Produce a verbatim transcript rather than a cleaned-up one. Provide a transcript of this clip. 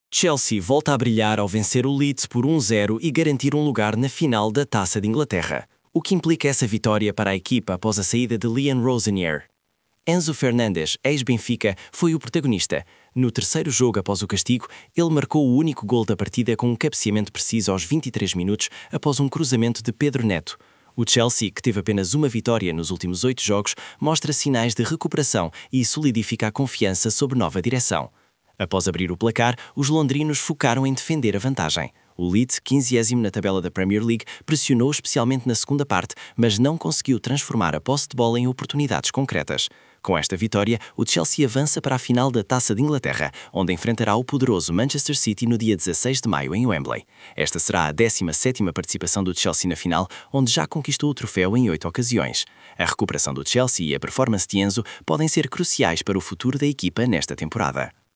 Chelsea volta a brilhar ao vencer o Leeds por um zero e garantir um lugar na final da Taça de Inglaterra. O que implica essa vitória para a equipa após a saída de Leon Rosenier? Enzo Fernandes, ex-Benfica, foi o protagonista. No terceiro jogo após o castigo, ele marcou o único gol da partida com um cabeceamento preciso aos vinte e três minutos após um cruzamento de Pedro Neto. O Chelsea, que teve apenas uma vitória nos últimos oito jogos, mostra sinais de recuperação e solidifica a confiança sob nova direção. Após abrir o placar, os londrinos focaram em defender a vantagem. O Leeds, quinzagésimo na tabela da Premier League, pressionou especialmente na segunda parte, mas não conseguiu transformar a posse de bola em oportunidades concretas. Com esta vitória, o Chelsea avança para a final da Taça de Inglaterra, onde enfrentará o poderoso Manchester City no dia dezasseis de maio em Wembley. Esta será a décima sétima participação do Chelsea na final, onde já conquistou o troféu em oito ocasiões. A recuperação do Chelsea e a performance de Enzo podem ser cruciais para o futuro da equipa nesta temporada.